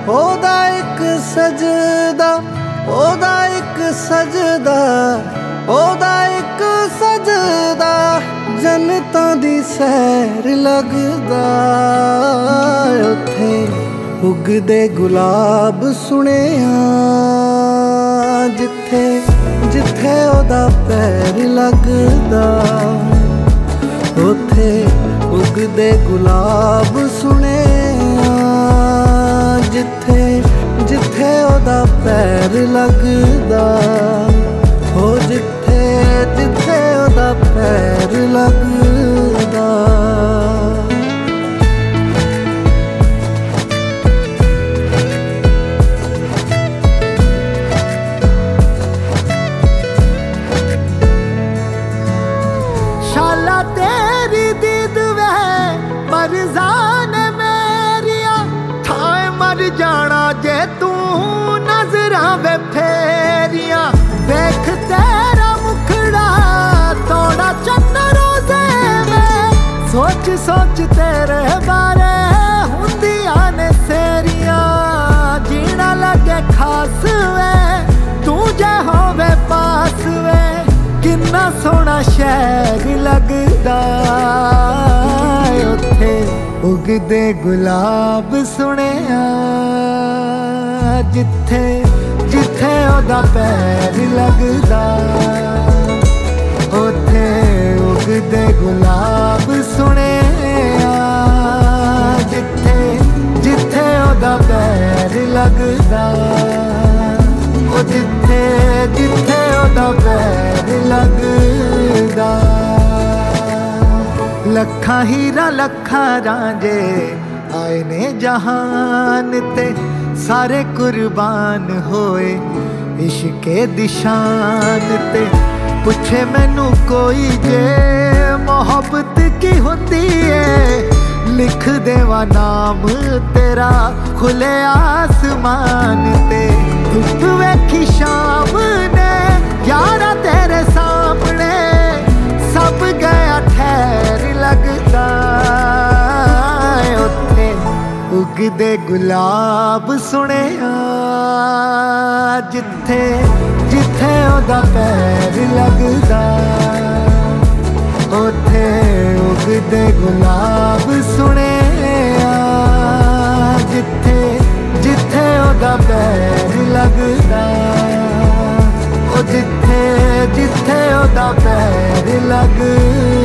ओदा एक सजदा, ओदा एक सजदा, ओदा एक सजदा जन्नतां दी सैर लगदा। उत्थे उगदे गुलाब सुनेआ, जिथे जिथे ओदा पैर लगदा। उत्थे उगदे गुलाब सुनेआ, जिथे जिथे ओदा पैर लगदा। हो जिथे जिथे ओदा पैर लगदा। शाला तेरी दीद वे मरज़ान मेरिया, ठाए मर जाना जे तू नजरां वे फेरिया। देख तेरा मुखड़ा तोड़ा चन्न रोज़े में, सोच सोच तेरे बारे हुंदियां ने सेरियां। जीना लगे खास वे तू जे होवे पास वे, किन्ना सोहना शहर लगदा। उत्थे उगदे गुलाब सुनेआ, जिथे जिथे ओदा पैर लगदा। उत्थे उगदे गुलाब सुनेआ, जिथे जिथे ओदा पैर लगदा। ओ जिथे जिथे ओदा पैर लगदा। लखां हीरा लखां रांझे आए ने जहान ते, सारे कुर्बान होए इश्के दी शान ते। पुछे मैनू कोई जे मोहब्बत की हुंदी है, लिख देवा नाम तेरा खुले आसमान ते। धुप वेखी शाम ने यारा तेरे सामने, सब गया ठहर लगदा। उत्थे उगदे गुलाब सुनेआ, जिथे जिथे ओदा पैर लगदा। उत्थे उगदे गुलाब सुनेआ, जिथे जिथे ओदा पैर लगदा। ओ जिथे जिथे ओदा पैर लगदा।